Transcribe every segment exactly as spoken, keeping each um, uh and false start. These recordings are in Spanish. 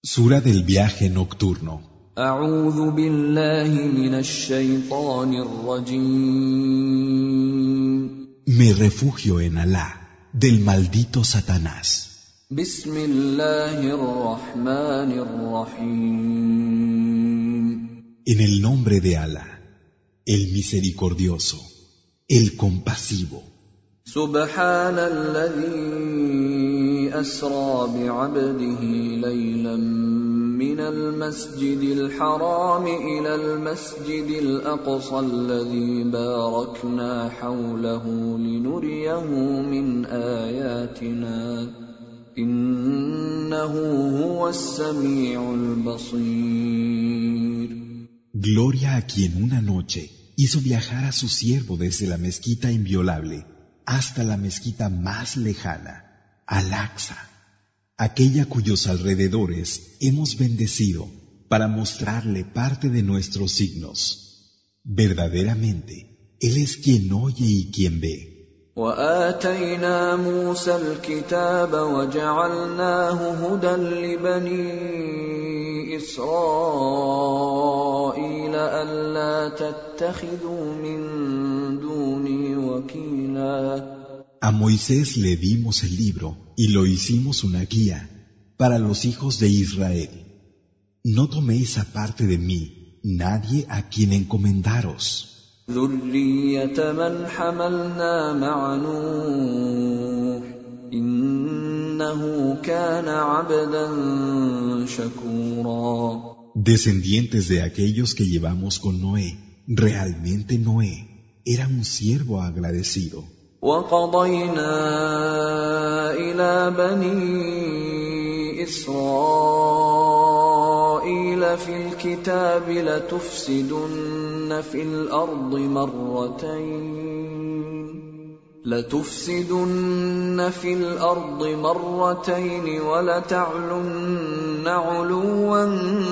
Sura del viaje nocturno. أعوذ بالله من الشيطان الرجيم. Me refugio en Alá, del maldito Satanás. بسم الله الرحمن الرحيم. En el nombre de Alá, el misericordioso, el compasivo. سبحان الذي أسرى بعبده ليلا من المسجد الحرام إلى المسجد الأقصى الذي باركنا حوله لنريه من آياتنا إنه هو السميع البصير. Gloria a quien una noche hizo viajar a su siervo desde la mezquita inviolable hasta la mezquita más lejana, Al-Aqsa, aquella cuyos alrededores hemos bendecido para mostrarle parte de nuestros signos. Verdaderamente, Él es quien oye y quien ve. وآتينا موسى الكتاب وجعلناه هدى لبني إسرائيل ألا تتخذوا من دوني وكيلا. A Moisés le dimos el libro y lo hicimos una guía para los hijos de Israel. No toméis aparte de mí nadie a quien encomendaros. ذرية من حملنا مع نوح إنه كان عبدا شكورا. Descendientes de aquellos que llevamos con Noé, realmente Noé era un siervo agradecido. وقضينا إلى بني إسرائيل في الكتاب لتفسدن في الأرض مرتين لتفسدن في الأرض مرتين ولتعلن علوا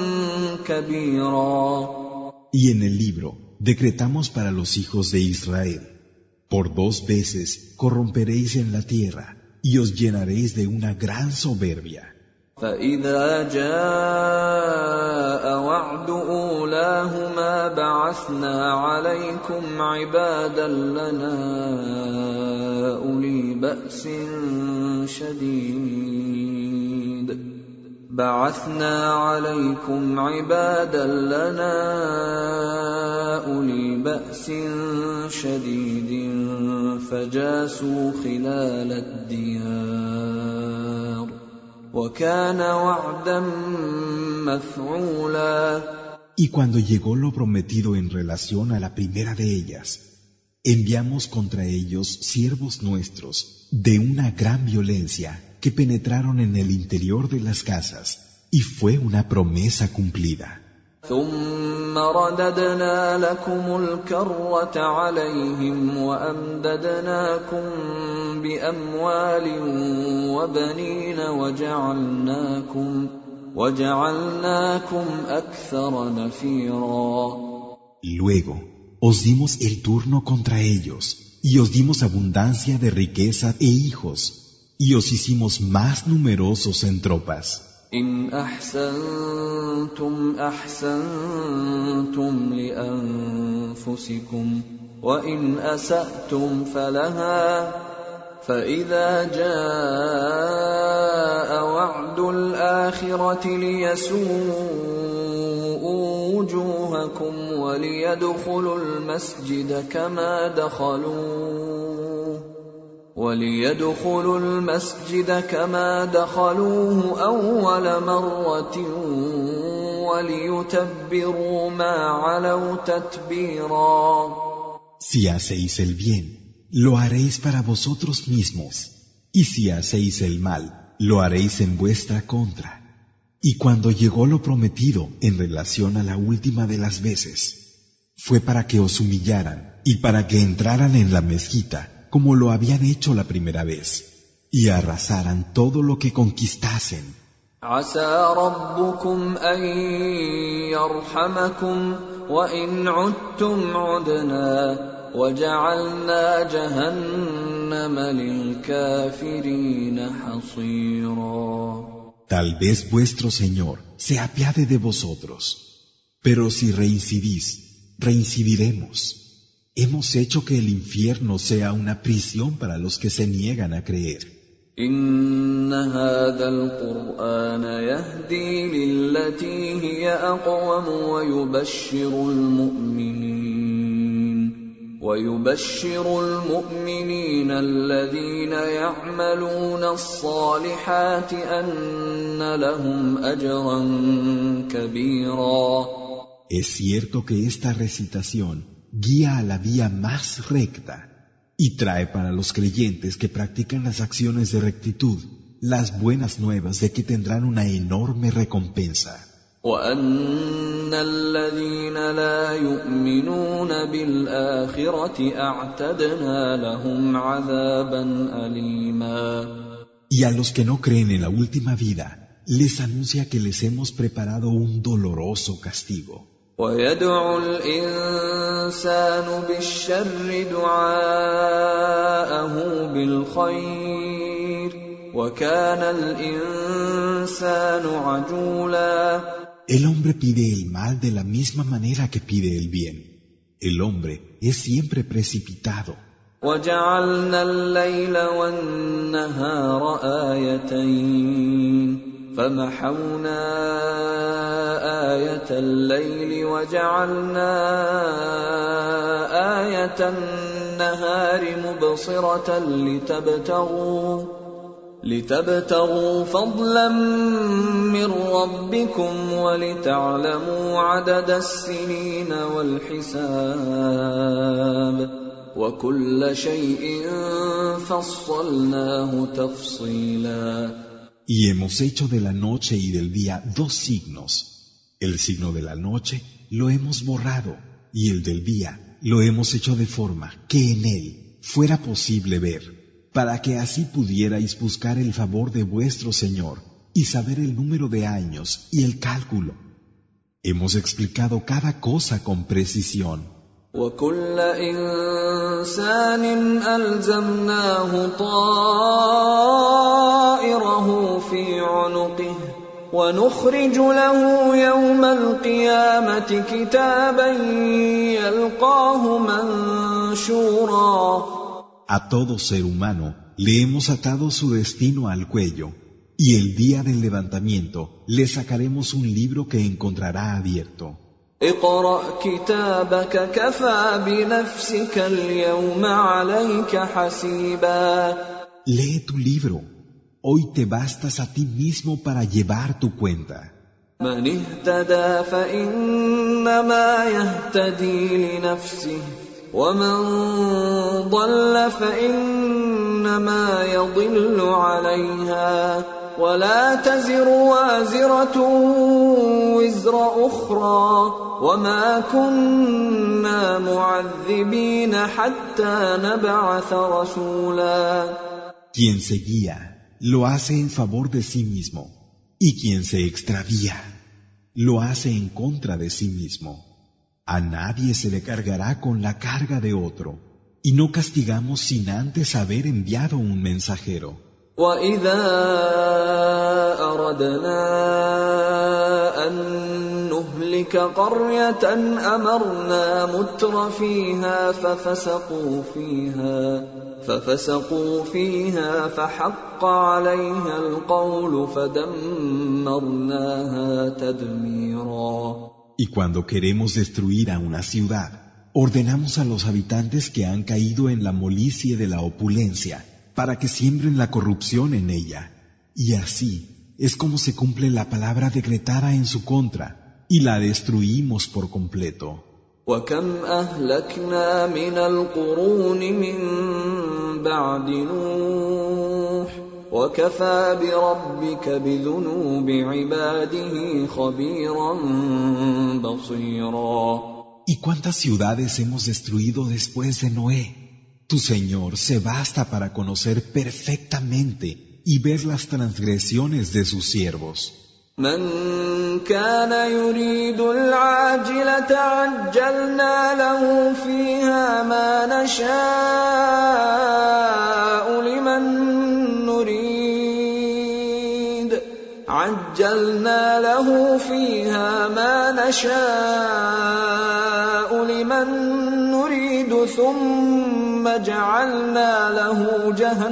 كبيرا. Y en el libro decretamos para los hijos de Israel: por dos veces corromperéis en la tierra y os llenaréis de una gran soberbia. فإذا جاء وعد أولاهما بعثنا عليكم عبادا لنا أولي بأس شديد بعثنا عليكم عبادا لنا أولي بأس شديد فجاسوا خلال الديار وكان وعدا مفعولا. Y cuando llegó lo prometido en relación a la primera de ellas, enviamos contra ellos siervos nuestros de una gran violencia que penetraron en el interior de las casas, y fue una promesa cumplida. ثم رددنا لكم الكرة عليهم وأمددناكم بأموال وبنين وجعلناكم وجعلناكم أكثر نفيرا. Luego os dimos el turno contra ellos, y os dimos abundancia de riqueza e hijos, y os hicimos más numerosos en tropas. إن أحسنتم أحسنتم لأنفسكم وإن أسأتم فلها فإذا جاء وعد الآخرة ليسوءوا وجوهكم وليدخلوا المسجد كما دخلوه وليدخلوا المسجد كما دخلوه أول مرة وليتبروا ما علوا تتبيرا. Si hacéis el bien, lo haréis para vosotros mismos, y si hacéis el mal, lo haréis en vuestra contra. Y cuando llegó lo prometido en relación a la última de las veces, fue para que os humillaran y para que entraran en la mezquita como lo habían hecho la primera vez, y arrasaran todo lo que conquistasen. عسى ربكم أن يرحمكم وإن عدتم عدنا وجعلنا جهنم للكافرين حصيرا. Tal vez vuestro Señor se apiade de vosotros. Pero si reincidís, reincidiremos. Hemos hecho que el infierno sea una prisión para los que se niegan a creer. إن هذا القرآن يهدي للتي هي أقوم ويبشر المؤمنين ويبشر المؤمنين الذين يعملون الصالحات أن لهم أجرا كبيرا. Es cierto que esta recitación guía a la vía más recta y trae para los creyentes que practican las acciones de rectitud las buenas nuevas de que tendrán una enorme recompensa. وَأَنَّ الَّذِينَ لَا يُؤْمِنُونَ بِالْآخِرَةِ أَعْتَدْنَا لَهُمْ عَذَابًا أَلِيمًا. Y a los que no creen en la última vida, les anuncia que les hemos preparado un doloroso castigo. وَيَدْعُ الْإِنسَانُ بِالشَّرِّ دُعَاءَهُ بِالْخَيْرِ وَكَانَ الْإِنسَانُ عَجُولًا. El hombre pide el mal de la misma manera que pide el bien. El hombre es siempre precipitado. وَجَعَلْنَا اللَّيْلَ وَالنَّهَارَ آيَتَيْنِ فَمَحَوْنَا آيَةَ اللَّيْلِ وَجَعَلْنَا آيَةَ النَّهَارِ مُبْصِرَةً لِتَبْتَغُوا لِتَبْتَغُوا فَضْلًا مِّن رَّبِّكُمْ وَلِتَعْلَمُوا عَدَدَ السِّنِينَ وَالْحِسَابَ وَكُلَّ شَيْءٍ فَصَّلْنَاهُ تَفْصِيلًا. Y hemos hecho de la noche y del día dos signos. El signo de la noche lo hemos borrado y el del día lo hemos hecho de forma que en él fuera posible ver, para que así pudierais buscar el favor de vuestro Señor y saber el número de años y el cálculo. Hemos explicado cada cosa con precisión. وَكُلَّ إِنسَانٍ أَلْزَمْنَاهُ طَائِرَهُ فِي عُنُقِهِ وَنُخْرِجُ لَهُ يَوْمَ الْقِيَامَةِ كِتَابًا يَلْقَاهُ مَنشُورًا. A todo ser humano le hemos atado su destino al cuello, y el día del levantamiento le sacaremos un libro que encontrará abierto. اقرأ كتابك كفى بنفسك اليوم عليك حسيبا. Lee tu libro. Hoy te bastas a ti mismo para llevar tu cuenta. من اهتدى فإنما يهتدي لنفسه ومن ضل فإنما يضل عليها ولا تزر وازرة وزر أخرى وما كنا معذبين حتى نبعث رسولا. Quien se guía lo hace en favor de sí mismo, y quien se extravía lo hace en contra de sí mismo. A nadie se le cargará con la carga de otro, y no castigamos sin antes haber enviado un mensajero. وَإِذَا أَرَدْنَا أَن نُّهْلِكَ قَرْيَةً أَمَرْنَا مُتْرَ فِيهَا فَفَسَقُوا فِيهَا فَفَسَقُوا فِيهَا فَحَقَّ عَلَيْهَا الْقَوْلُ فَدَمَّرْنَاهَا تَدْمِيرًا. Y cuando queremos destruir a una ciudad, ordenamos a los habitantes que han caído en la molicie de la opulencia para que siembren la corrupción en ella. Y así es como se cumple la palabra decretada en su contra, y la destruimos por completo. وَكَمْ أَهْلَكْنَا مِنَ الْقُرُونِ مِنْ بَعْدِ نُوحٍ وَكَفَى بِرَبِّكَ بِذُنُوبِ عِبَادِهِ خَبِيرًا بَصِيرًا. ¿Y cuántas ciudades hemos destruido después de Noé? Tu Señor se basta para conocer perfectamente y ver las transgresiones de sus siervos. من كان يريد العاجلة عجلنا له فيها ما نشاء لمن نريد عجلنا له فيها ما نشاء لمن نريد ثم جعلنا له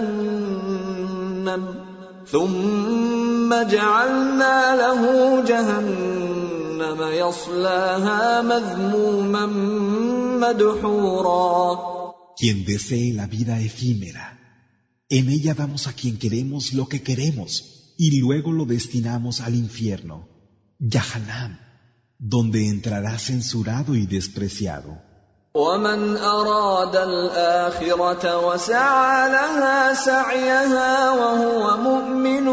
جهنم ثم جعلنا له جهنم يصلاها مذموما مدحورا. Quien desee la vida efímera, en ella damos a quien queremos lo que queremos y luego lo destinamos al infierno, Yahanam, donde entrará censurado y despreciado. ومن أراد الآخرة وسعى لها سعيها وهو مؤمن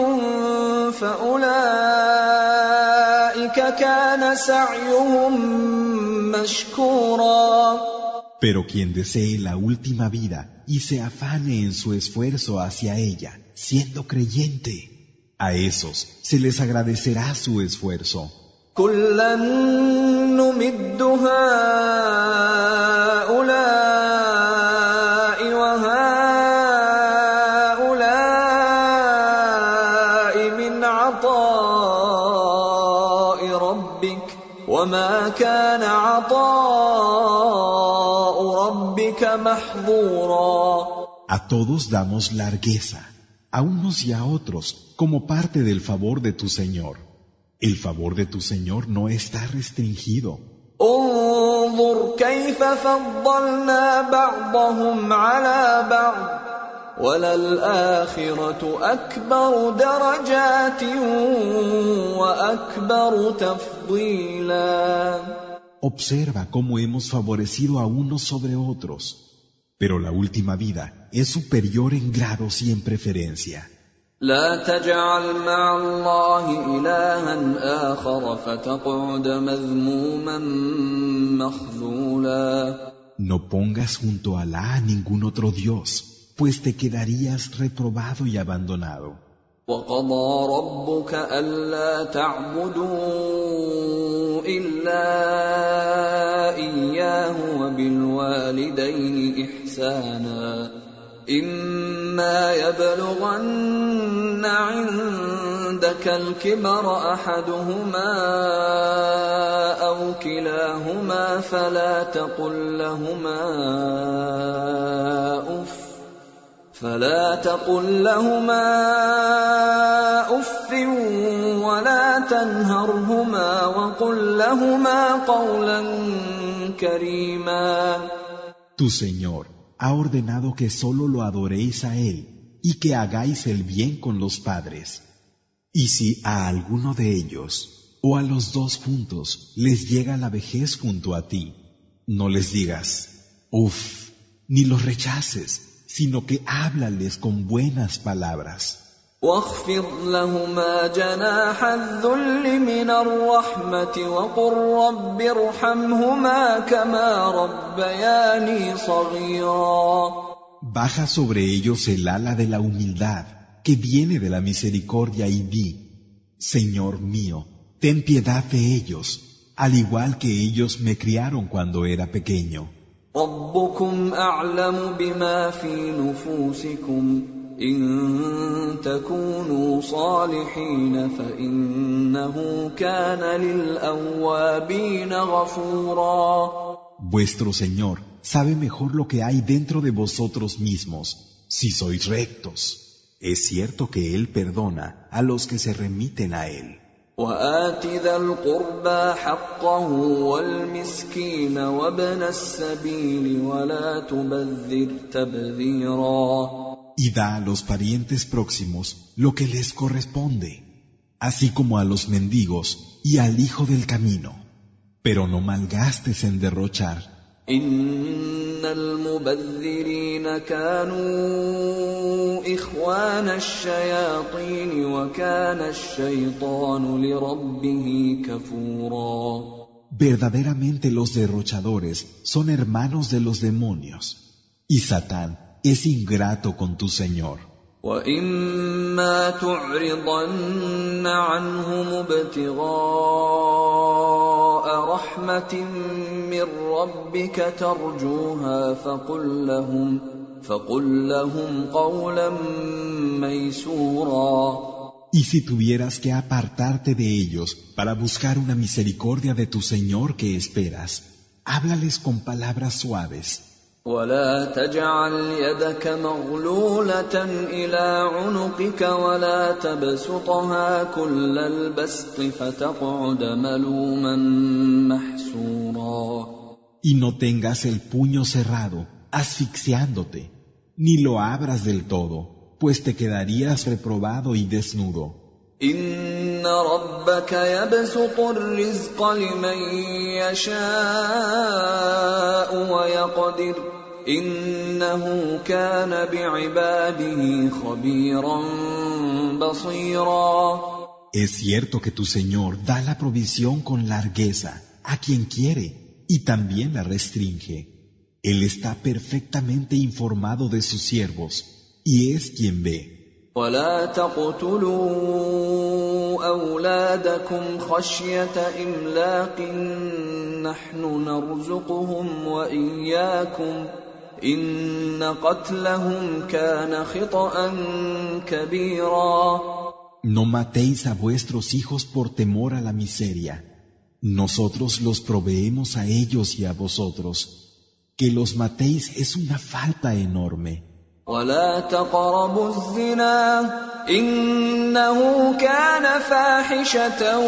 فأولئك كان سعيهم مشكورا. Pero quien desee la última vida y se afane en su esfuerzo hacia ella, siendo creyente, a esos se les agradecerá su esfuerzo. كُلًّا نُمِدُّ هَؤُلَاءِ وَهَؤُلَاءِ مِنْ عَطَاءِ رَبِّكَ وَمَا كَانَ عَطَاءُ رَبِّكَ مَحْظُورًا. A todos damos largueza, a unos y a otros, como parte del favor de tu Señor. El favor de tu Señor no está restringido. انظر كيف فضلنا بعضهم على بعض وللآخرة أكبر درجات وأكبر تفضيلا. Observa cómo hemos favorecido a unos sobre otros, pero la última vida es superior en grados y en preferencia. لا تجعل مع الله إلها آخر فتقعد مذموما مخذولا. No pongas junto a Alá ningún otro Dios, pues te quedarías reprobado y abandonado. وقضى ربك ألا تعبدوا إلا إياه وبالوالدين إحسانا إما يبلغن عندك الكبر أحدهما أو كلاهما فلا تقل لهما أف فلا تقل لهما أف ولا تنهرهما وقل لهما قولا كريما. Tu Señor ha ordenado que solo lo adoréis a Él y que hagáis el bien con los padres. Y si a alguno de ellos o a los dos juntos les llega la vejez junto a ti, no les digas, uff, ni los rechaces, sino que háblales con buenas palabras. واخفض لهما جناح الذل من الرحمة وقل رب ارحمهما كما ربياني صغيرا. Baja sobre ellos el ala de la humildad que viene de la misericordia y di, Señor mío, ten piedad de ellos, al igual que ellos me criaron cuando era pequeño. ربكم أعلم بما في نفوسكم إن تكونوا صالحين فإنه كان للأوابين غفورا. Vuestro Señor sabe mejor lo que hay dentro de vosotros mismos, si sois rectos. Es cierto que Él perdona a los que se remiten a Él. وآت ذا القربى حقه والمسكين وابن السبيل ولا تبذر تبذيرا. Y da a los parientes próximos lo que les corresponde, así como a los mendigos y al hijo del camino, pero no malgastes en derrochar. إن المبذرين كانوا إخوان الشياطين وكان الشيطان لربه كفورا. Verdaderamente los derrochadores son hermanos de los demonios, y Satán es ingrato con tu Señor. وَإِمَّا تُعْرِضَنَّ عَنْهُمُ ابْتِغَاءَ رَحْمَةٍ مِّن رَّبِّكَ تَرْجُوهَا فَقُل لَّهُمْ فَقُل لَّهُمْ قَوْلًا مَّيْسُورًا. Y si tuvieras que apartarte de ellos para buscar una misericordia de tu Señor que esperas, háblales con palabras suaves. ولا تجعل يدك مغلولة إلى عنقك ولا تبسطها كل البسط فتقعد ملوما محسورا. Y no tengas el puño cerrado, asfixiándote, ni lo abras del todo, pues te quedarías reprobado y desnudo. إن ربك يبسط الرزق لمن يشاء ويقدر إنه كان بعباده خبيرا بصيرا. Es cierto que tu Señor da la provisión con largueza a quien quiere y también la restringe. Él está perfectamente informado de sus siervos y es quien ve. ولا تقتلوا أولادكم خشية إملاق نحن نرزقهم وإياكم إن قتلهم كان خطأ كبيرا. No matéis a vuestros hijos por temor a la miseria. Nosotros los proveemos a ellos y a vosotros. Que los matéis es una falta enorme. ولا تقربوا الزنا إنه كان فاحشة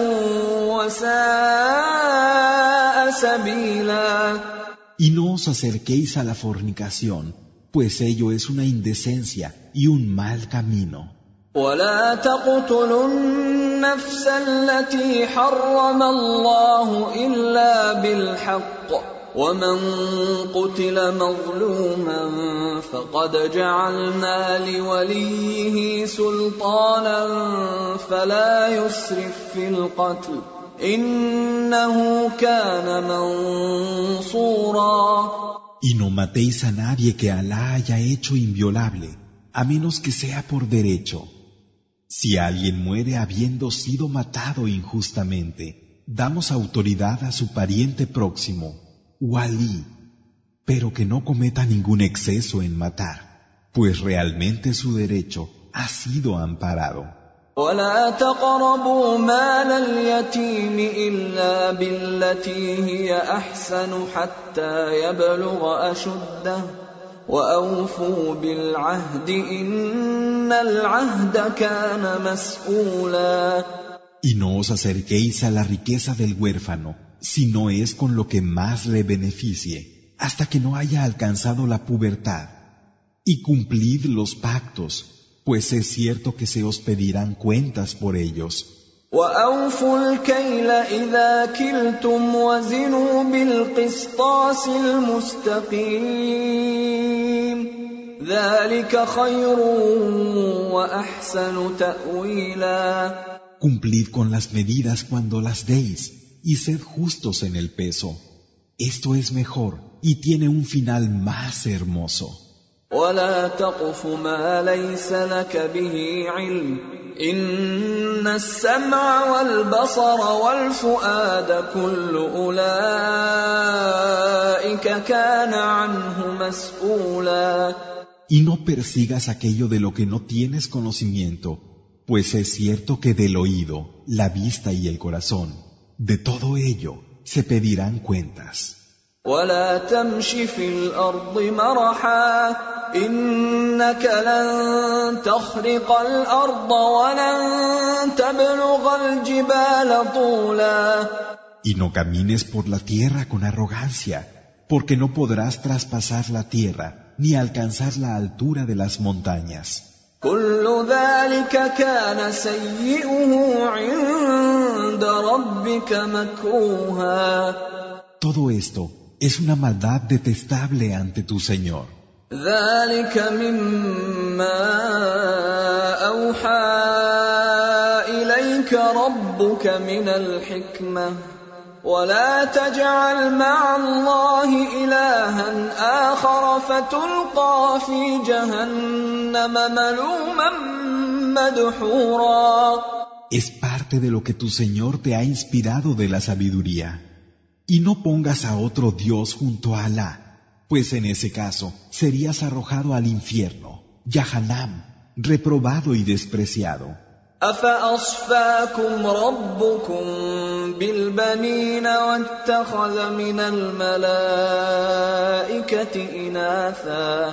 وساء سبيلا. Y no os acerquéis a la fornicación, pues ello es una indecencia y un mal camino. ولا تقتلوا النفس التي حرم الله إلا بالحق ومن قتل مظلوما فقد جعلنا لوليه سلطانا فلا يسرف في القتل إنه كان منصورا. Y no matéis a nadie que Alá haya hecho inviolable, a menos que sea por derecho. Si alguien muere habiendo sido matado injustamente, damos autoridad a su pariente próximo, Walí, pero que no cometa ningún exceso en matar, pues realmente su derecho ha sido amparado. ولا تقربوا مال اليتيم إلا بالتي هي أحسن حتى يبلغ أشده وأوفوا بالعهد إن العهد كان مسؤولا. Y no os acerquéis a la riqueza del huérfano, si no es con lo que más le beneficie, hasta que no haya alcanzado la pubertad. Y cumplid los pactos, pues es cierto que se os pedirán cuentas por ellos. وأوفوا الكيل إذا كلتم وزنوا بالقسطاس المستقيم ذلك خير وأحسن تأويلا. Cumplid con las medidas cuando las deis, y sed justos en el peso. Esto es mejor y tiene un final más hermoso. ولا تقف ما ليس لك به علم إن السمع والبصر والفؤاد كل أولئك كان عنه مسؤولا. Y no persigas aquello de lo que no tienes conocimiento, pues es cierto que del oído, la vista y el corazón, de todo ello se pedirán cuentas. ولا تمش في الأرض مرحا إنك لن تخرق الأرض ولن تبلغ الجبال طولا. Y no camines por la tierra con arrogancia, porque no podrás traspasar la tierra ni alcanzar la altura de las montañas. كل ذلك كان سيئه عند ربك مكروها. Todo esto es una maldad detestable ante tu Señor. ذلك مما أوحى إليك ربك من الحكمة ولا تجعل مع الله إلها آخر فتلقى في جهنم ملوما مدحورا. Es parte de lo que tu Señor te ha inspirado de la sabiduría. Y no pongas a otro Dios junto a Alá, pues en ese caso serías arrojado al infierno, Yahanam, reprobado y despreciado. أفأصفاكم ربكم بالبنين واتخذ من الملائكة إناثا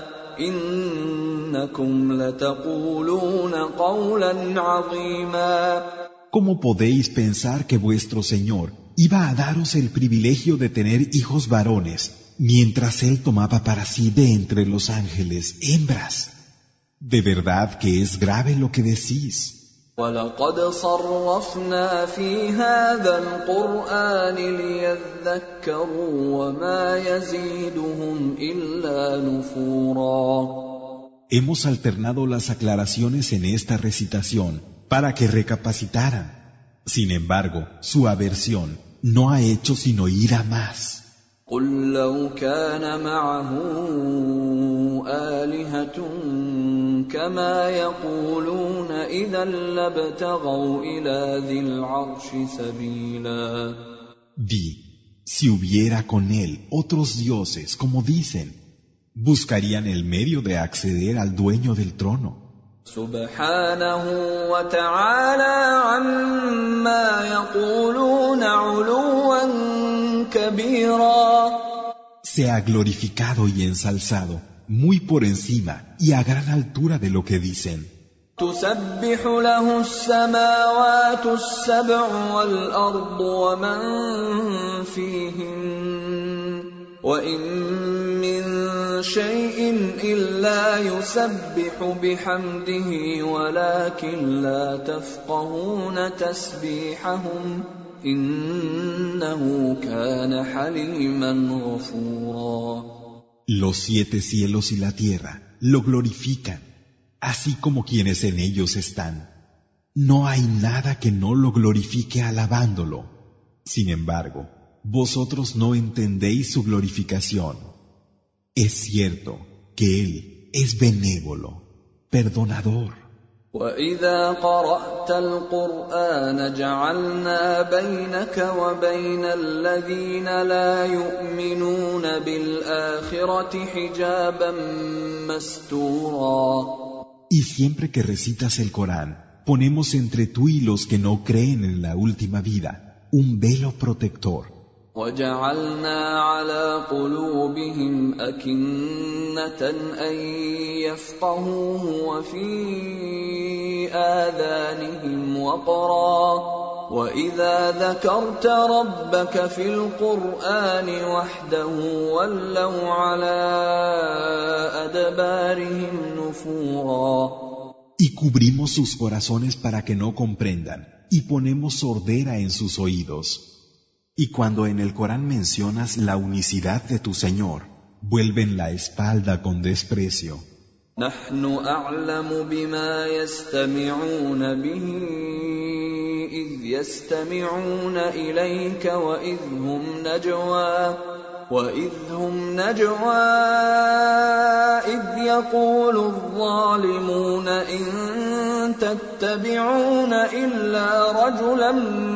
إنكم لتقولون قولا عظيما. ¿Cómo podéis pensar que vuestro Señor iba a daros el privilegio de tener hijos varones, mientras Él tomaba para sí de entre los ángeles hembras? De verdad que es grave lo que decís. وَلَقَدْ صَرَّفْنَا فِي هَذَا الْقُرْآنِ لِيَذَّكَّرُوا وَمَا يَزِيدُهُمْ إِلَّا نُفُورًا. Hemos alternado las aclaraciones en esta recitación para que recapacitaran. Sin embargo, su aversión no ha hecho sino ir a más. قُل لَّوْ كَانَ مَعَهُ آلِهَةٌ كَمَا يَقُولُونَ إِذًا لَّابْتَغَوْا إِلَىٰ ذِي الْعَرْشِ سَبِيلًا. Di, si hubiera con él otros dioses, como dicen, buscarían el medio de acceder al dueño del trono. سبحانه وتعالى عما يقولون علوا كبيرا. Sea glorificado y ensalzado, muy por encima y a gran altura de lo que dicen. تسبح له السماوات السبع والأرض ومن فيهن وإن من شيء إلا يسبح بحمده ولكن لا تفقهون تسبيحهم إنه كان حليما غفورا. Los siete cielos y la tierra lo glorifican, así como quienes en ellos están. No hay nada que no lo glorifique alabándolo. Sin embargo, vosotros no entendéis su glorificación. Es cierto que Él es benévolo, perdonador. وَإِذَا قَرَأْتَ الْقُرْآنَ جَعَلْنَا بَيْنَكَ وَبَيْنَ الَّذِينَ لَا يُؤْمِنُونَ بِالْآخِرَةِ حِجَابًا مَسْتُورًا. Y siempre que recitas el Corán, ponemos entre tú y los que no creen en la última vida un velo protector. وَجَعَلْنَا عَلَى قُلُوبِهِمْ أَكِنَّةً أَن يَفْقَهُوهُ وَفِي آذَانِهِمْ وَقْرًا وَإِذَا ذَكَرْتَ رَبَّكَ فِي الْقُرْآنِ وَحْدَهُ وَلَّوْا عَلَى أَدْبَارِهِمْ نُفُورًا. Y cubrimos sus corazones para que no comprendan, y ponemos sordera en sus oídos. Y cuando en el Corán mencionas la unicidad de tu Señor, vuelven la espalda con desprecio. نحن أعلم بما يستمعون به إذ يستمعون إليك وإذ هم نجوى وإذ هم نجوى إذ يقول الظالمون إن تتبعون إلا رجلا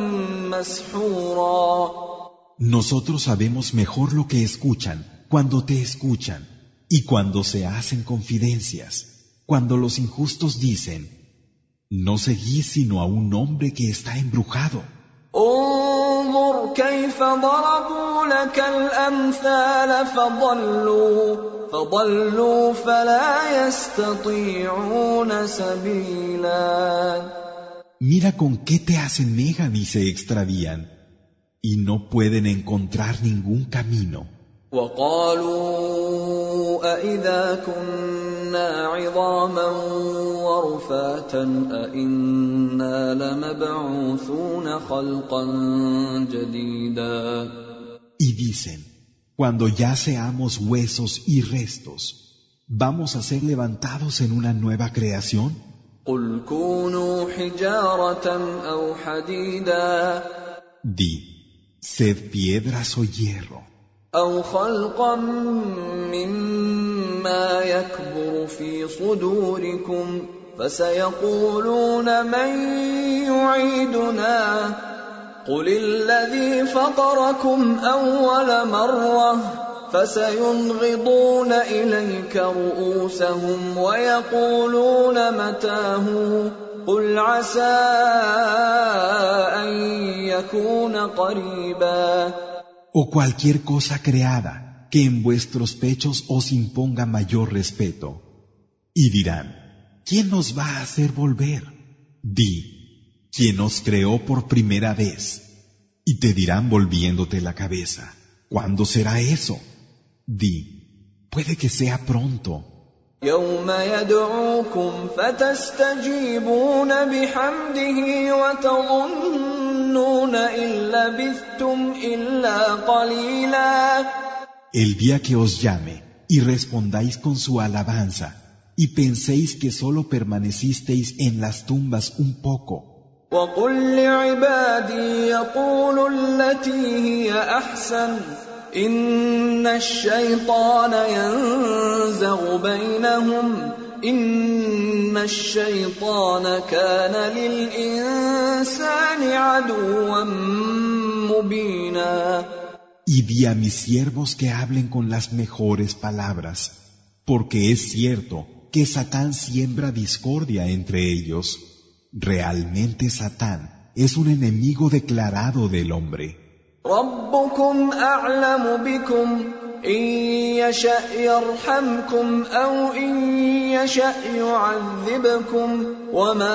مسحورا. Nosotros sabemos mejor lo que escuchan cuando te escuchan y cuando se hacen confidencias, cuando los injustos dicen, no seguís sino a un hombre que está embrujado. انظر كيف ضربوا لك الأمثال فضلوا فضلوا فلا يستطيعون سبيلا. Mira con qué te asemejan y se extravían, y no pueden encontrar ningún camino. وقالوا أإذا كنا عظاما ورفاتا أإنا لمبعوثون خلقا جديدا. Y dicen, cuando ya seamos huesos y restos, ¿vamos a ser levantados en una nueva creación? قل كونوا حجارة أو حديدا. Di, sed piedras o hierro. أو خلقا مما يكبر في صدوركم فسيقولون من يعيدنا قل الذي فطركم أول مرة فسينغضون إليك رؤوسهم ويقولون متاه قل عسى أن يكون قريبا. O cualquier cosa creada que en vuestros pechos os imponga mayor respeto. Y dirán, ¿quién nos va a hacer volver? Di, ¿quién nos creó por primera vez? Y te dirán volviéndote la cabeza, ¿cuándo será eso? Di, puede que sea pronto. يوم يدعوكم فتستجيبون بحمده وتظنون إن لبثتم إلا قليلا. El día que os llame y respondáis con su alabanza y penséis que solo permanecisteis en las tumbas un poco. وقل لعبادي يقولوا التي هي أحسن إن الشيطان ينزغ بينهم إن الشيطان كان للإنسان عدوا مبينا. Y di a mis siervos que hablen con las mejores palabras, porque es cierto que Satán siembra discordia entre ellos. Realmente Satán es un enemigo declarado del hombre. ربكم أعلم بكم إن يشأ يرحمكم أو إن يشأ يعذبكم وما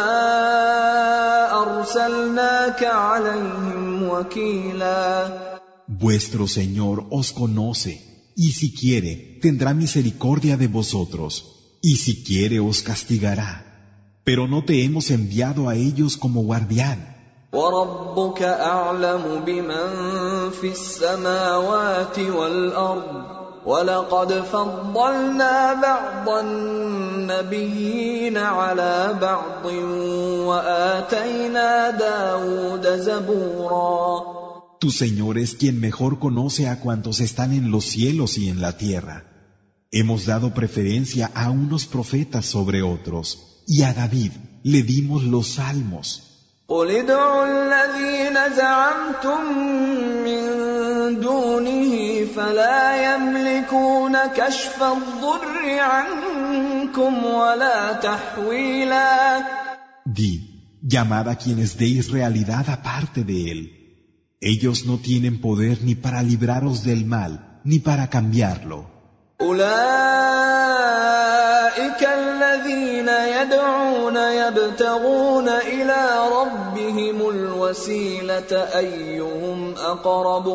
أرسلناك عليهم وكيلا. Vuestro Señor os conoce, y si quiere, tendrá misericordia de vosotros, y si quiere os castigará. Pero no te hemos enviado a ellos como guardián. وَرَبُّكَ أَعْلَمُ بِمَنْ فِي السَّمَاوَاتِ وَالْأَرْضِ وَلَقَدْ فَضَّلْنَا بَعْضَ النَّبِيِّينَ عَلَى بَعْضٍ وَآتَيْنَا دَاوُودَ زَبُورًا. Tu Señor es quien mejor conoce a cuantos están en los cielos y en la tierra. Hemos dado preferencia a unos profetas sobre otros, y a David le dimos los salmos. قُلِ ادْعُوا الَّذِينَ زَعَمْتُم مِّن دُونِهِ فَلَا يَمْلِكُونَ كَشْفَ الضُّرِّ عَنكُمْ وَلَا تَحْوِيلًا. Di, llamad a quienes deis realidad aparte de él. Ellos no tienen poder ni para libraros del mal, ni para cambiarlo. أولئك الذين يدعون يبتغون إلى ربهم الوسيلة أيهم أقرب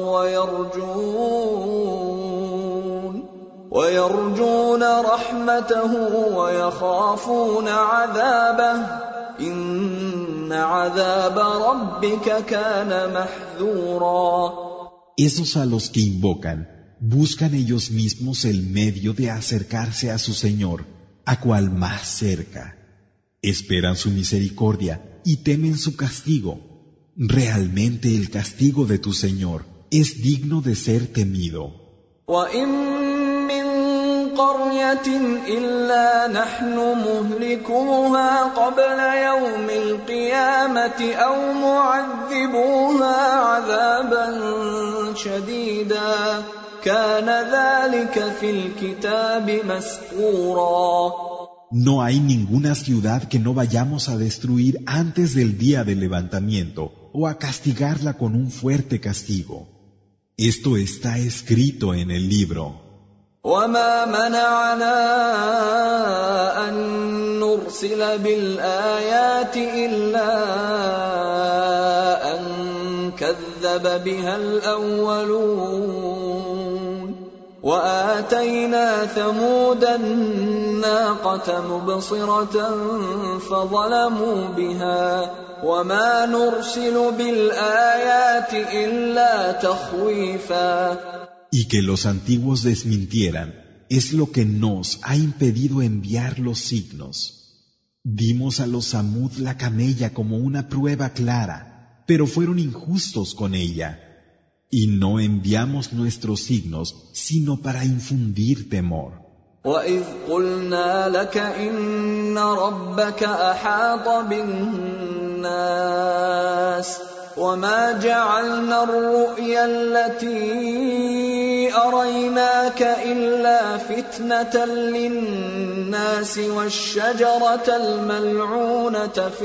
ويرجون ويرجون رحمته ويخافون عذابه إن عذاب ربك كان محذورا. Esos a los que invocan buscan ellos mismos el medio de acercarse a su Señor, a cual más cerca. Esperan su misericordia y temen su castigo. Realmente el castigo de tu Señor es digno de ser temido. وَإِن مِّن قَرْيَةٍ إِلَّا نَحْنُ مُهْلِكُوهَا قَبْلَ يَوْمِ الْقِيَامَةِ أَوْ مُعَذِّبُوهَا عَذَابًا شَدِيدًا كان ذلك في الكتاب مسطورا. No hay ninguna ciudad que no vayamos a destruir antes del día del levantamiento o a castigarla con un fuerte castigo. Esto está escrito en el libro. وما منعنا أن نرسل بالآيات إلا أن كذب بها الأولون وآتينا ثمود الناقة مبصرة فظلموا بها وما نرسل بالآيات إلا تخويفا. Y que los antiguos desmintieran es lo que nos ha impedido enviar los signos. Dimos a los Samud la camella como una prueba clara, pero fueron injustos con ella. Y no enviamos nuestros signos sino para infundir temor. وَإِذْ قُلْنَا لَكَ إِنَّ رَبَّكَ أَحَاطَ بِالنَّاسِ وما جعلنا الرؤيا التي أريناك إلا فتنة للناس والشجرة الملعونة في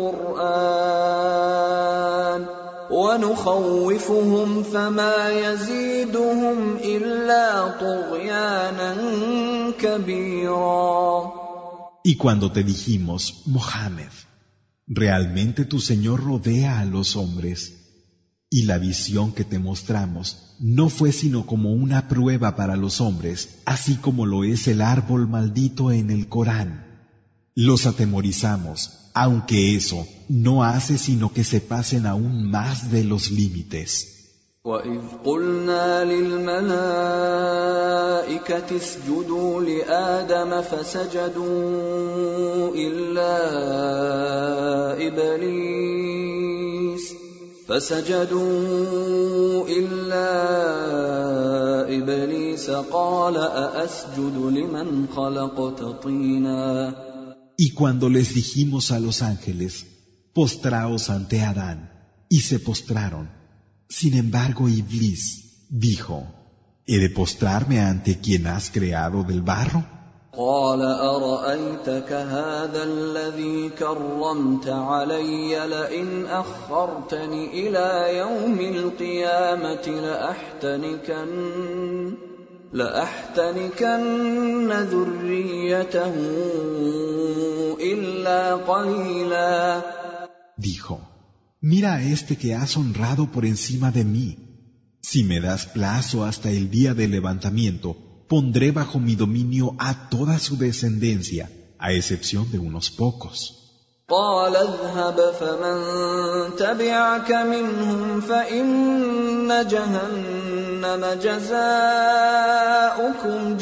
القرآن ونخوفهم فما يزيدهم إلا طغيانا كبيرا. Y cuando te dijimos, Mohammed, realmente tu Señor rodea a los hombres, y la visión que te mostramos no fue sino como una prueba para los hombres, así como lo es el árbol maldito en el Corán. Los atemorizamos, aunque eso no hace sino que se pasen aún más de los límites. وَإِذْ قُلْنَا لِلْمَلَائِكَةِ اسْجُدُوا لِآدَمَ فَسَجَدُوا إِلَّا إِبْلِيسَ فَسَجَدُوا إِلَّا إِبْلِيسَ قَالَ أَأَسْجُدُ لِمَنْ خَلَقْتَ طِينًا. Y cuando les dijimos a los ángeles, postraos ante Adán, y se postraron. Sin embargo, Iblis dijo, ¿he de postrarme ante quien has creado del barro? قال أرأيتك هذا الذي كرمت علي لئن أخرتني إلى يوم القيامة لأحتنكن لأحتنكن ذريته إلا قليلا. Dijo, mira a este que has honrado por encima de mí. Si me das plazo hasta el día del levantamiento, pondré bajo mi dominio a toda su descendencia, a excepción de unos pocos. قال اذهب فمن تبعك منهم فإن جهنم جزاؤكم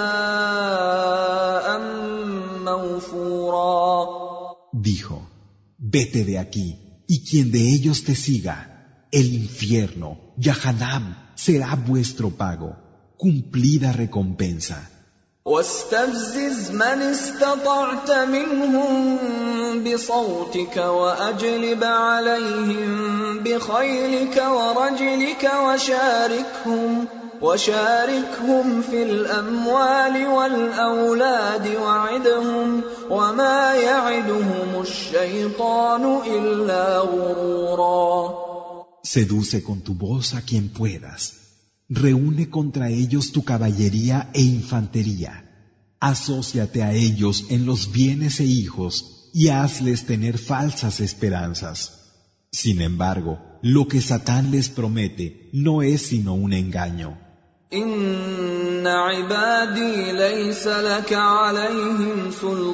جزاء موفورا. Dijo, vete de aquí, y quien de ellos te siga, el infierno, Yahanam, será vuestro pago, cumplida recompensa. واستفزز من استطعت منهم بصوتك وأجلب عليهم بخيلك ورجلك وشاركهم وشاركهم في الأموال والأولاد وعدهم وما يعدهم الشيطان إلا غرورا. Seduce con tu voz a quien puedas. Reúne contra ellos tu caballería e infantería. Asóciate a ellos en los bienes e hijos y hazles tener falsas esperanzas. Sin embargo, lo que Satán les promete no es sino un engaño. Inna ibadi laysa laka alayhim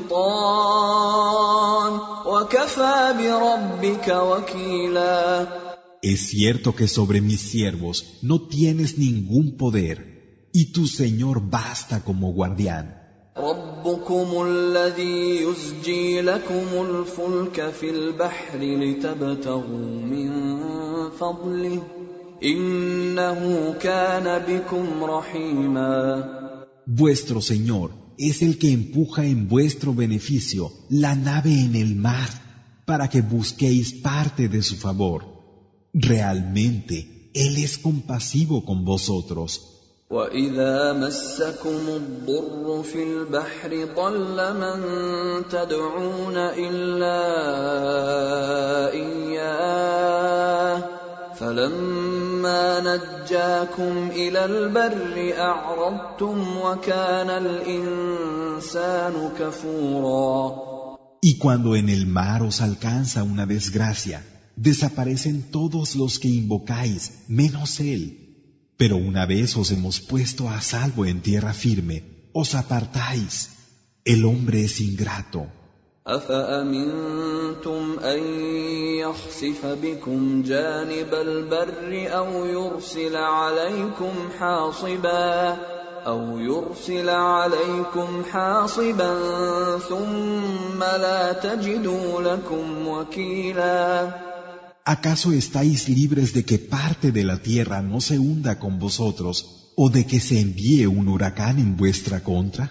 sultan wa kafa bi rabbika wakila. Es cierto que sobre mis siervos no tienes ningún poder, y tu Señor basta como guardián. ربكم الذي يزجي لكم الفلك في البحر لتبتغوا من فضله إنه كان بكم رحيما. Vuestro Señor es el que empuja en vuestro beneficio la nave en el mar para que busquéis parte de su favor. Realmente, Él es compasivo con vosotros. وَإِذَا مَسَّكُمُ الضُّرُّ فِي الْبَحْرِ ضَلَّ مَن تَدْعُونَ إِلَّا إِيَّاهُ فَلَمَّا نَجَّاكُمْ إِلَى الْبَرِّ أَعْرَضْتُمْ وَكَانَ الْإِنسَانُ كَفُورًا. Y cuando en el mar os alcanza una desgracia, desaparecen todos los que invocáis, menos Él. Pero una vez os hemos puesto a salvo en tierra firme, os apartáis. El hombre es ingrato. أَفَأَمِنْتُمْ أَنْ يَخْسِفَ بِكُمْ جَانِبَ الْبَرِّ أَوْ يُرْسِلَ عَلَيْكُمْ حَاصِبًا أَوْ يُرْسِلَ عَلَيْكُمْ حَاصِبًا ثُمَّ لَا تَجِدُوا لَكُمْ وَكِيلًا. ¿Acaso estáis libres de que parte de la tierra no se hunda con vosotros o de que se envíe un huracán en vuestra contra?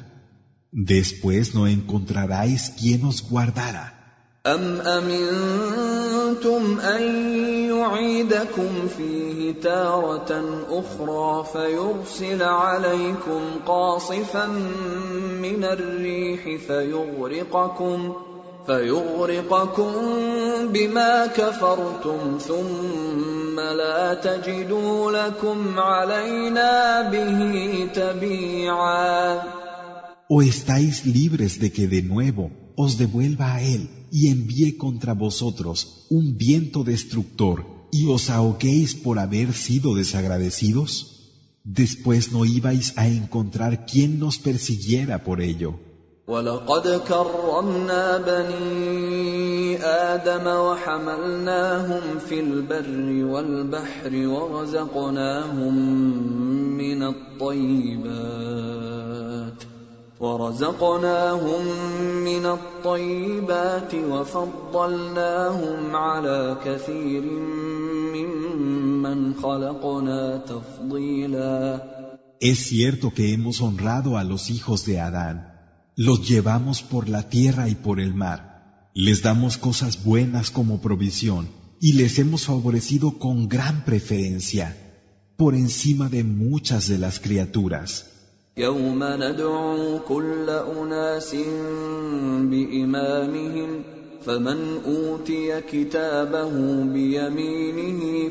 Después no encontraráis quien os guardara. أَمْ أَمِنْتُمْ أَمِنْتُمْ أَنْ يُعِيدَكُمْ فِيهِ تَارَةً أُخْرَى فَيُرْسِلَ عَلَيْكُمْ قَاصِفًا مِنَ الرِّيحِ فَيُغْرِقَكُمْ فَيُغْرِقَكُمْ بِمَا كَفَرْتُمْ ثُمَّ لَا تَجِدُوا لَكُمْ عَلَيْنَا بِهِ تَبِيعًا. ¿O estáis libres de que de nuevo os devuelva a Él y envíe contra vosotros un viento destructor y os ahoguéis por haber sido desagradecidos? Después no ibais a encontrar quien nos persiguiera por ello. وَلَقَدْ كَرَّمْنَا بَنِي آدَمَ وَحَمَلْنَاهُمْ فِي الْبَرِّ وَالْبَحْرِ وَرَزَقْنَاهُم مِّنَ الطَّيِّبَاتِ وَرَزَقْنَاهُم مِّنَ الطَّيِّبَاتِ وَفَضَّلْنَاهُمْ عَلَى كَثِيرٍ مِّمَّنْ خَلَقْنَا تَفْضِيلًا. Es cierto que hemos honrado a los hijos de Adán. Los llevamos por la tierra y por el mar. Les damos cosas buenas como provisión y les hemos favorecido con gran preferencia, por encima de muchas de las criaturas. يَوْمَ نَدْعُو كُلَّ أُنَاسٍ بِإِمَامِهِمْ فَمَنْ أُوتِيَ كِتَابَهُ بِيَمِينِهِ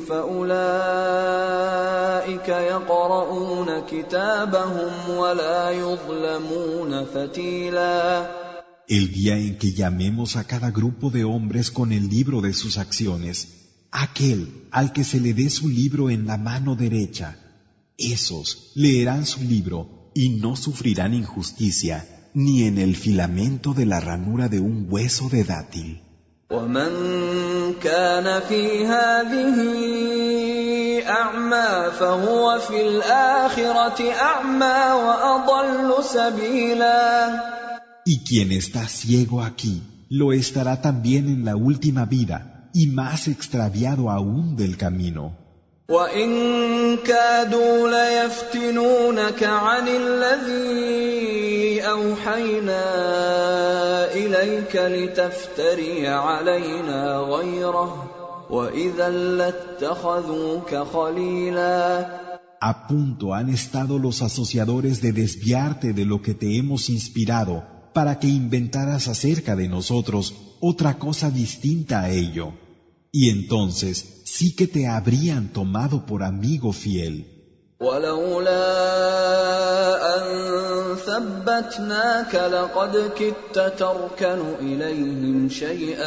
فَأُولَئِكَ يَقْرَؤُونَ كِتَابَهُمْ وَلَا يُظْلَمُونَ فَتِيلًا. El día en que llamemos a cada grupo de hombres con el libro de sus acciones, aquel al que se le dé su libro en la mano derecha, esos leerán su libro y no sufrirán injusticia ni en el filamento de la ranura de un hueso de dátil. وَمَنْ كَانَ فِي هَذِهِ أَعْمَى فَهُوَ فِي الْآخِرَةِ أَعْمَى وَأَضَلُّ سَبِيلًا. Y quien está ciego aquí, lo estará también en la última vida, y más extraviado aún del camino. وَإِن كَادُوا لَيَفْتِنُونَكَ عَنِ الَّذِي أَوْحَيْنَا إِلَيْكَ لِتَفْتَرِيَ عَلَيْنَا غَيْرَهُ وَإِذًا لَاتَّخَذُوكَ خَلِيلًا. A punto han estado los asociadores de desviarte de lo que te hemos inspirado para que inventaras acerca de nosotros otra cosa distinta a ello. Y entonces sí que te habrían tomado por amigo fiel. وَلَوْلَا أَن ثَبَّتْنَاكَ لَقَدْ كِدتَّ تَرْكَنُ إِلَيْهِمْ شَيْئًا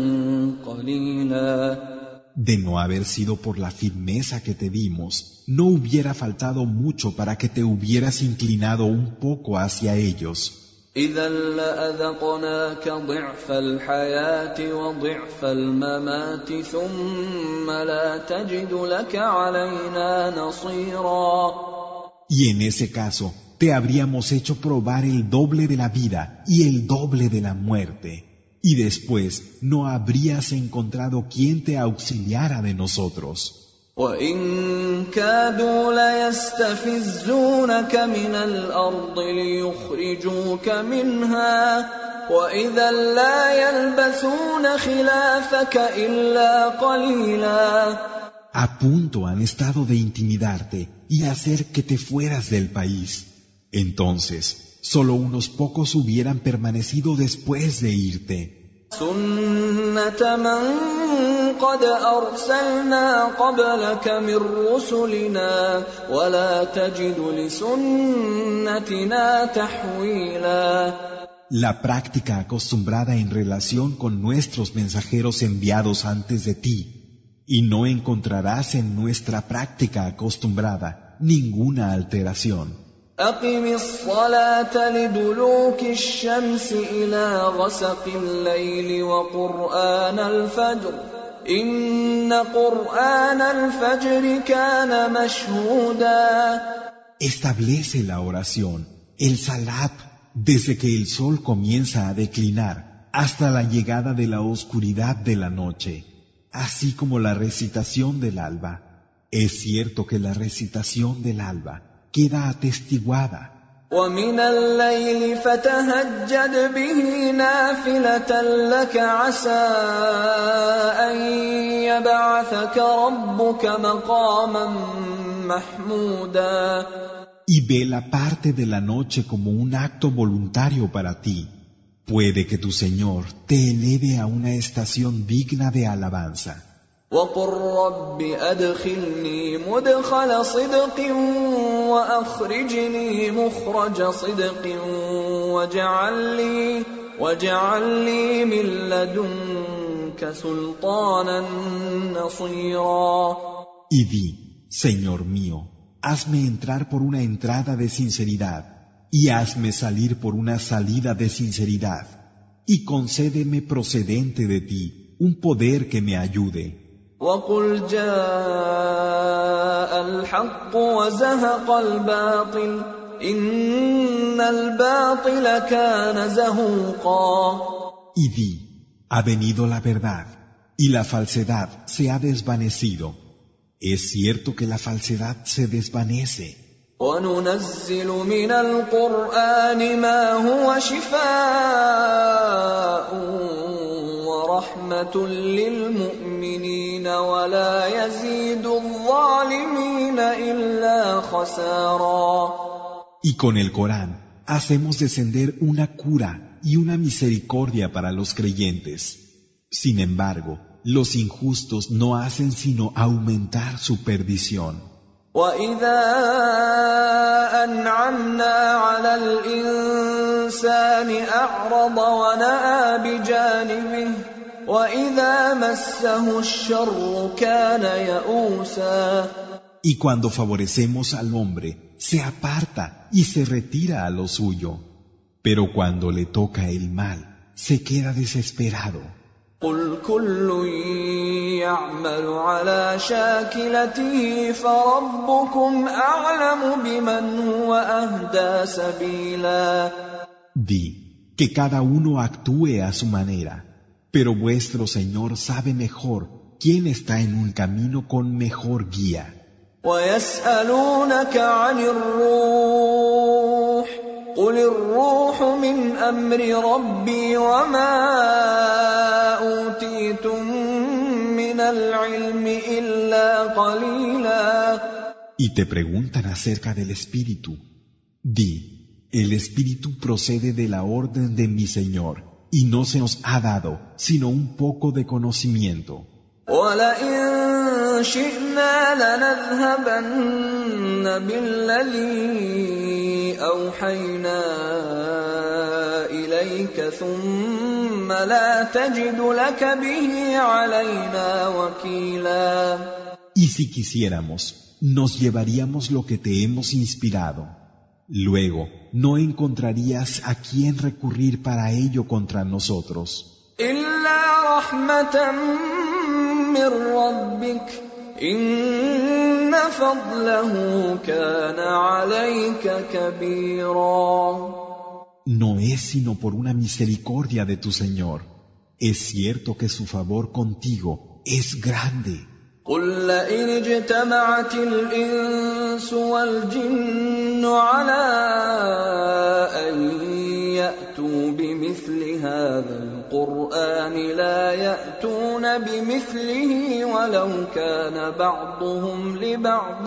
قَلِيلًا. De no haber sido por la firmeza que te dimos, no hubiera faltado mucho para que te hubieras inclinado un poco hacia ellos. إِذًا لَّأَذَقْنَاكَ ضِعْفَ الْحَيَاةِ وَضِعْفَ الْمَمَاتِ ثُمَّ لَا تَجِدُ لَكَ عَلَيْنَا نَصِيرًا. Y en ese caso, te habríamos hecho probar el doble de la vida y el doble de la muerte. Y después no habrías encontrado quien te auxiliara de nosotros. وَإِن كَادُوا لَيَسْتَفِزُّونَكَ مِنَ الْأَرْضِ لِيُخْرِجُوكَ مِنْهَا وَإِذًا لَّا يَلْبَثُونَ خِلَافَكَ إِلَّا قَلِيلًا. A punto han estado de intimidarte y hacer que te fueras del país. Entonces, solo unos pocos hubieran permanecido después de irte. سُنَّةَ مَن قَدْ أَرْسَلْنَا قَبْلَكَ مِن رُّسُلِنَا وَلَا تَجِدُ لِسُنَّتِنَا تَحْوِيلًا. La práctica acostumbrada en relación con nuestros mensajeros enviados antes de ti, y no encontrarás en nuestra práctica acostumbrada ninguna alteración. أقم الصلاة لدلوك الشمس إلى غسق الليل وقرآن الفجر إن قرآن الفجر كان مشهودا. Establece la oración, el salat, desde que el sol comienza a declinar hasta la llegada de la oscuridad de la noche, así como la recitación del alba. Es cierto que la recitación del alba queda atestiguada. ومن الليل فتهجد به نافلة لك عسى أن يبعثك ربك مقاما محمودا. Y ve la parte de la noche como un acto voluntario para ti. Puede que tu Señor te eleve a una estación digna de alabanza. وقل رب أدخلني مدخل صدق وأخرجني مخرج صدق واجعل لي واجعل لي من لدنك سلطانا نصيرا. Y di, Señor mío, hazme entrar por una entrada de sinceridad y hazme salir por una salida de sinceridad y concédeme procedente de ti un poder que me ayude. وقل جاء الحق وزهق الباطل إن الباطل كان زهوقا. Y di, ha venido la verdad y la falsedad se ha desvanecido. Es cierto que la falsedad se desvanece. وَنُنَزِّلُ مِنَ الْقُرْآنِ مَا هُوَ شِفَاءٌ وَرَحْمَةٌ لِّلْمُؤْمِنِينَ وَلَا يَزِيدُ الظَّالِمِينَ إِلَّا خَسَارًا. Y con el Corán hacemos descender una cura y una misericordia para los creyentes. Sin embargo, los injustos no hacen sino aumentar su perdición. وَإِذَا أَنْعَمْنَا عَلَى الْإِنسَانِ أَعْرَضَ وَنَأَىٰ بِجَانِبِهِ وَإِذَا مَسَّهُ الشَّرُّ كَانَ يَئُوسًا. Y cuando favorecemos al hombre, se aparta y se retira a lo suyo. Pero cuando le toca el mal, se queda desesperado. قُلْ كُلٌّ يَعْمَلُ عَلَى شَاكِلَتِهِ فَرَبُّكُمْ أَعْلَمُ بِمَنْ هُوَ أَهْدَىٰ سَبِيلًا. Di, que cada uno actúe a su manera, pero vuestro Señor sabe mejor quién está en un camino con mejor guía. وَيَسْأَلُونَكَ عَنِ الرُّوحِ قُلِ الرُّوحُ مِنْ أَمْرِ رَبِّي وَمَا أُوتِيتُم مِّنَ الْعِلْمِ إِلَّا قَلِيلًا. Y te preguntan acerca del Espíritu. Di, el Espíritu procede de la orden de mi Señor, y no se nos ha dado sino un poco de conocimiento. وَلَئِن شِئْنَا لَنَذْهَبَنَّ بِالَّذِي أَوْحَيْنَا إِلَيْكَ ثُمَّ لَا تَجِدُ لَكَ بِهِ عَلَيْنَا وَكِيلًا. Y si quisiéramos, nos llevaríamos lo que te hemos inspirado. Luego, no encontrarías a quién recurrir para ello contra nosotros. إِلَّا رَحْمَةً مِّن رَّبِّكَ إِنَّ فَضْلَهُ كَانَ عَلَيْكَ كَبِيرًا. No es sino por una misericordia de tu Señor. Es cierto que su favor contigo es grande. قُل لَّئِنِ اجْتَمَعَتِ الْإِنسُ وَالْجِنُّ عَلَىٰ أَن يَأْتُوا بِمِثْلِ هَٰذَا الْقُرْآنِ لَا يَأْتُونَ بِمِثْلِهِ وَلَوْ كَانَ بَعْضُهُمْ لِبَعْضٍ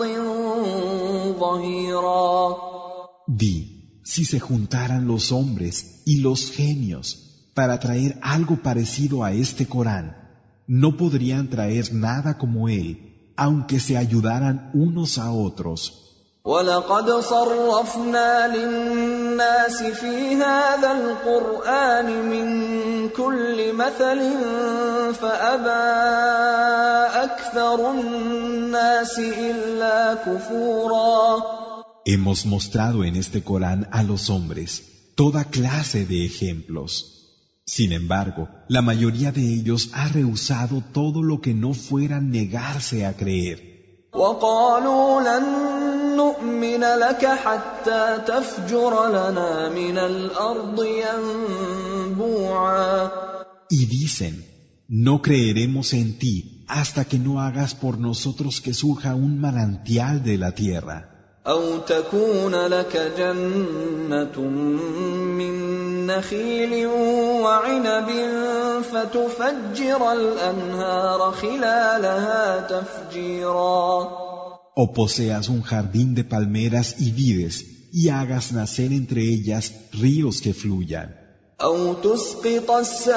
ظَهِيرًا. Di, si se juntaran los hombres y los genios para traer algo parecido a este Corán, no podrían traer nada como él, aunque se ayudaran unos a otros. وَلَقَدْ صَرَّفْنَا لِلنَّاسِ فِي هَٰذَا الْقُرْآنِ مِن كُلِّ مَثَلٍ فَأَبَىٰ أَكْثَرُ النَّاسِ إِلَّا كُفُورًا. Hemos mostrado en este Corán a los hombres toda clase de ejemplos. Sin embargo, la mayoría de ellos ha rehusado todo lo que no fuera negarse a creer. وَقَالُوا لَن نُّؤْمِنَ لَكَ حَتَّىٰ تَفْجُرَ لَنَا مِنَ الْأَرْضِ يَنبُوعًا. Y dicen, no creeremos en ti hasta que no hagas por nosotros que surja un manantial de la tierra. أو تكون لك جنة من نخيل وعنب فتفجر الأنهار خلالها تفجيرا. O poseas un jardín de palmeras y vides y hagas nacer entre ellas ríos que fluyan. أو تسقط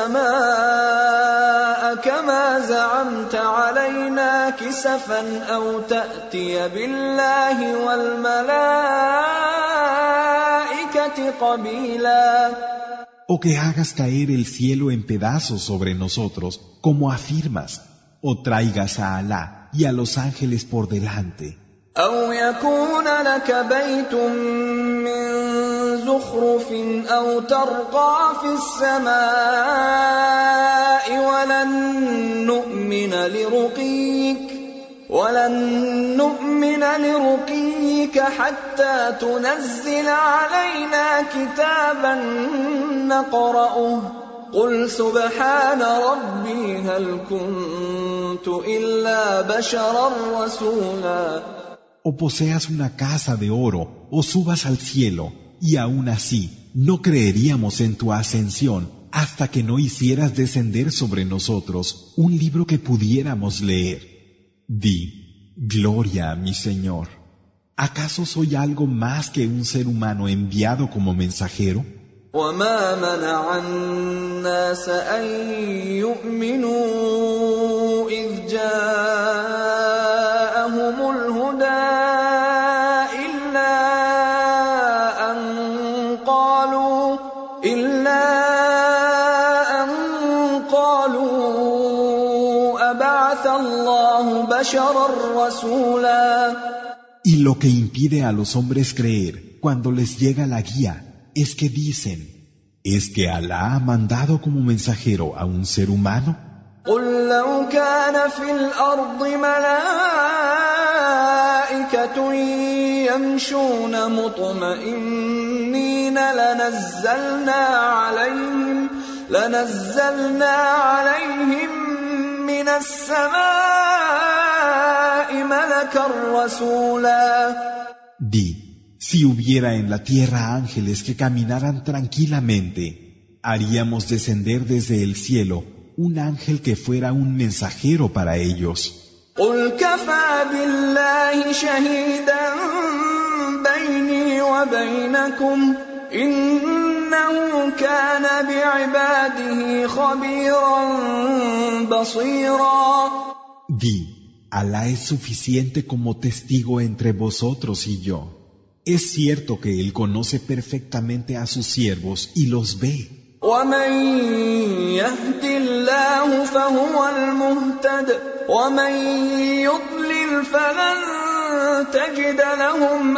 السماء كما زعمت علينا كسفا أو تأتي بالله والملائكة قبيلا. O que hagas caer el cielo en pedazos sobre nosotros, como afirmas, o traigas a Alá y a los ángeles por delante. أو يكون لك بيت من زخرف أو ترقى في السماء ولن نؤمن لرقيك ولن نؤمن لرقيك حتى تنزل علينا كتابا نقرأه قل سبحان ربي هل كنت إلا بشرا رسولا. O poseas una casa de oro, o subas al cielo, y aún así no creeríamos en tu ascensión hasta que no hicieras descender sobre nosotros un libro que pudiéramos leer. Di, gloria a mi Señor. ¿Acaso soy algo más que un ser humano enviado como mensajero? وما منع الناس أن يؤمنوا إذ جاءهم الهدى إلا أن قالوا إلا أن قالوا أبعث الله بشرا رسولا. Y lo que impide a los hombres creer cuando les llega la guía es que dicen, ¿es que Alá ha mandado como mensajero a un ser humano? قل لو كان في الأرض ملائكة يمشون مطمئنين لنزلنا عليهم لنزلنا عليهم من السماء ملكا رسولا. Di, si hubiera en la tierra ángeles que caminaran tranquilamente, haríamos descender desde el cielo un ángel que fuera un mensajero para ellos. قل كفى بالله شهيدا بيني وبينكم إنه كان بعباده خبيرا بصيرا. Di, Alá es suficiente como testigo entre vosotros y yo. Es cierto que Él conoce perfectamente a sus siervos y los ve. ومن يهد الله فهو المهتد ومن يضلل فلن تجد لهم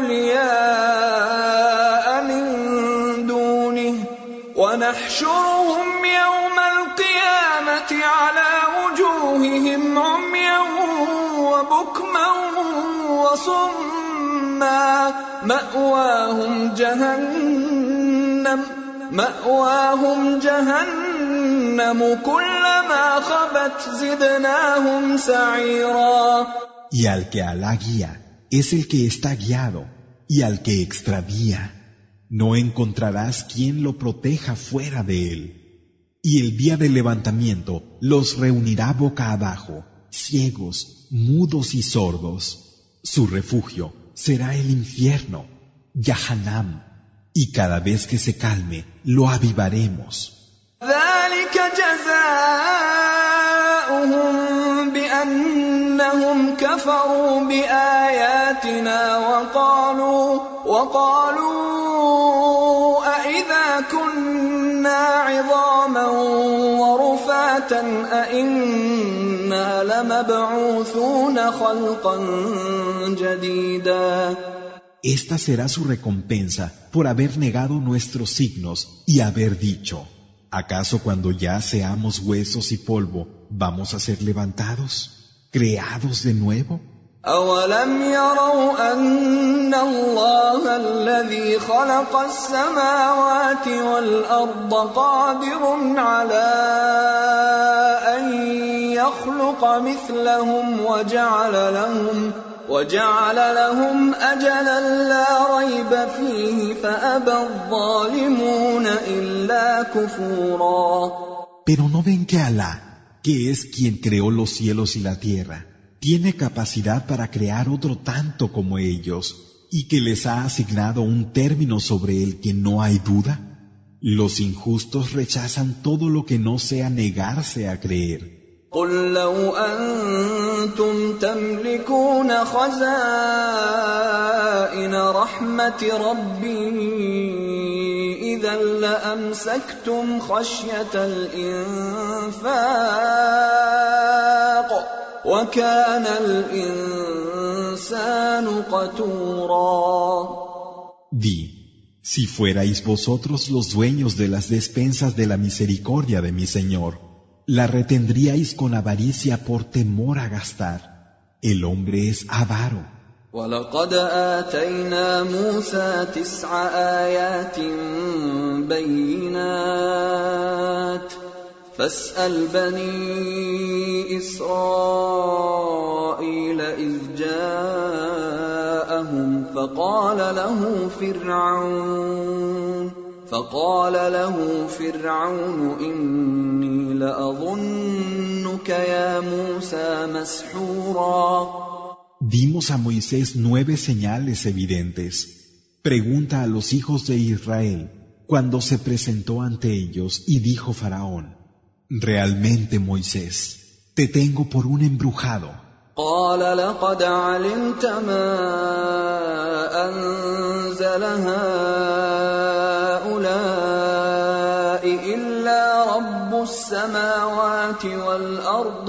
أولياء من دونه ونحشرهم يوم القيامة على وجوههم عميا وبكما وصما مأواهم جهنم مأواهم جهنم كلما خبت زدناهم سعيرا. Y al que Alá guía es el que está guiado, y al que extravía no encontrarás quien lo proteja fuera de él. Y el día del levantamiento los reunirá boca abajo, ciegos, mudos y sordos. Su refugio será el infierno, Yahanam, y cada vez que se calme lo avivaremos. ذلك جزاؤهم بأنهم كفروا بآياتنا وقالوا وقالوا أإذا كنا عظاما ورفاتا أإنا لمبعوثون خلقا جديدا. Esta será su recompensa por haber negado nuestros signos y haber dicho, ¿acaso cuando ya seamos huesos y polvo vamos a ser levantados, creados de nuevo? أولم يروا أن الله الذي خلق السماوات والأرض قادر على أن يخلق مثلهم وجعل لهم وجعل لهم أجلا لا ريب فيه فأبى الظالمون إلا كفورا. Pero no ven que Alá, que es quien creó los cielos y la tierra, tiene capacidad para crear otro tanto como ellos, y que les ha asignado un término sobre el que no hay duda. Los injustos rechazan todo lo que no sea negarse a creer. قل لو أنتم تملكون خزائن رحمة ربي إذا لأمسكتم خشية الإنفاق وكان الإنسان قتورا. Di, si fuerais vosotros los dueños de las despensas de la misericordia de mi Señor, la retendríais con avaricia por temor a gastar. El hombre es avaro. وَلَقَدْ آتَيْنَا مُوسَى تِسْعَ آيَاتٍ بَيِّنَاتٍ فَاسْأَلْ بَنِي إِسْرَائِيلَ إِذْ جَاءَهُمْ فَقَالَ له فرعون فقال له فرعون إني لأظنك يا موسى مسحورا. Dimos a Moisés nueve señales evidentes. Pregunta a los hijos de Israel cuando se presentó ante ellos y dijo Faraón: realmente, Moisés, te tengo por un embrujado. قال لقد علمت ما أنزل هؤلاء إلا رب السماوات والأرض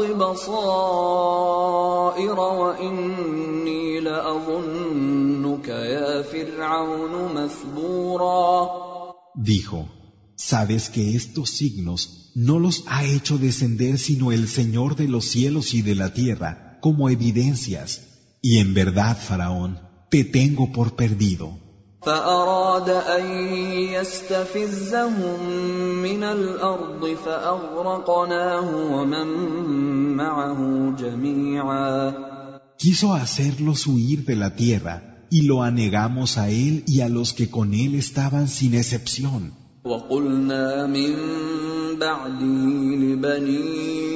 بصائر وإني لأظنك يا فرعون مثبورا. Dijo: sabes que estos signos no los ha hecho descender sino el Señor de los cielos y de la tierra como evidencias, y en verdad, Faraón, te tengo por perdido. فأراد أن يستفزهم من الأرض فأغرقناه ومن معه جميعا. Quiso hacerlos huir de la tierra, y lo anegamos a él y a los que con él estaban sin excepción. وقلنا من بعده لبني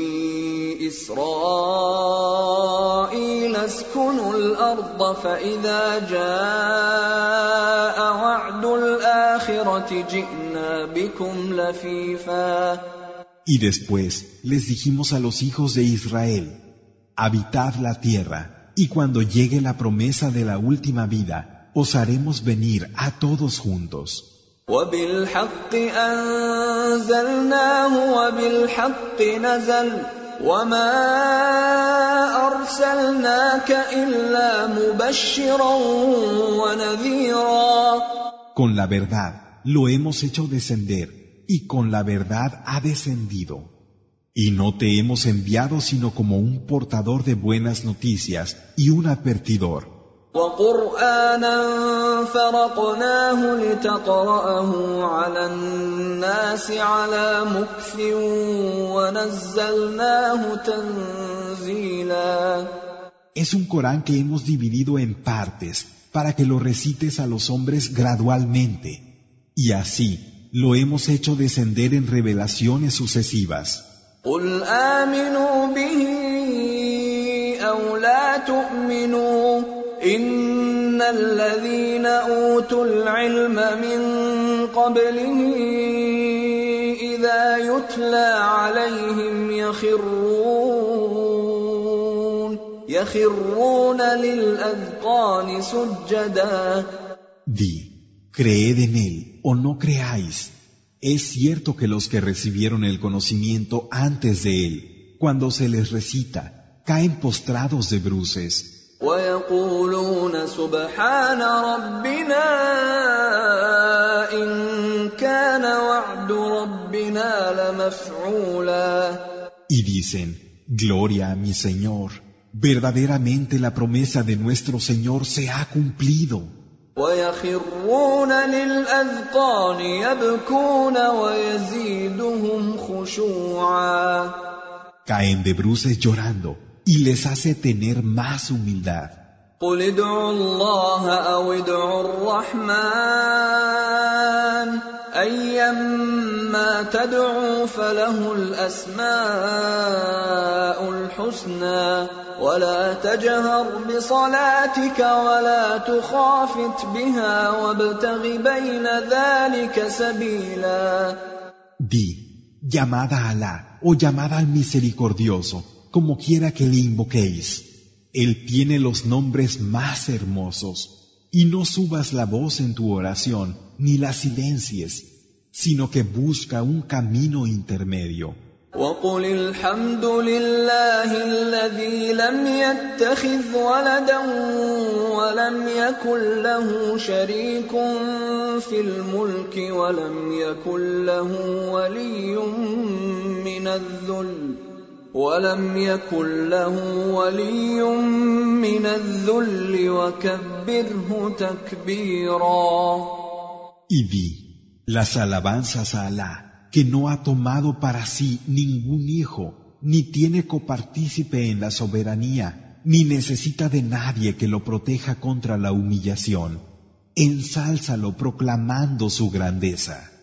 إسرائيل اسكنوا الأرض فإذا جاء وعد الآخرة جئنا بكم لفيفا. Y después les dijimos a los hijos de Israel: habitad la tierra, y cuando llegue la promesa de la última vida, os haremos venir a todos juntos. وبالحق أنزلناه وبالحق نزل وما أرسلناك إلا مبشرا ونذيرا. Con la verdad lo hemos hecho descender, y con la verdad ha descendido. Y no te hemos enviado sino como un portador de buenas noticias y un advertidor. وقرآنا فرقناه لتقرأه على الناس على مكث ونزلناه تنزيلا. Es un Corán que hemos dividido en partes para que lo recites a los hombres gradualmente, y así lo hemos hecho descender en revelaciones sucesivas. قل آمنوا به أو لا تؤمنوا إن الذين أوتوا العلم من قبله إذا يتلى عليهم يخرون يخرون للأذقان سجدا. Di, creed en él o no creáis. Es cierto que los que recibieron el conocimiento antes de él, cuando se les recita, caen postrados de bruces. وَيَقُولُونَ سُبْحَانَ رَبِّنَا إِن كَانَ وَعْدُ رَبِّنَا لَمَفْعُولًا. Y dicen: gloria a mi Señor, verdaderamente la promesa de nuestro Señor se ha cumplido. وَيَخِرُّونَ لِلْأَذْقَانِ يَبْكُونَ وَيَزِيدُهُمْ خُشُوعًا. Caen de bruces llorando, y les hace tener más humildad. قل ادعوا الله أو ادعوا الرحمن أيما تدعوا فله الأسماء الحسنى ولا تجهر بصلاتك ولا تخافت بها وابتغ بين ذلك سبيلا. Di, llamad a Alá o llamad al Misericordioso, como quiera que le invoquéis. Él tiene los nombres más hermosos, y no subas la voz en tu oración, ni la silencies, sino que busca un camino intermedio. وقل الحمد لله الذي لم يتخذ ولدا ولم يكن له شريك في الملك ولم يكن له ولي من الذل ولم يكن له ولي من الذل وكبره تكبيرا. Y di, las alabanzas a Alá, que no ha tomado para sí ningún hijo, ni tiene copartícipe en la soberanía, ni necesita de nadie que lo proteja contra la humillación. Ensálzalo proclamando su grandeza.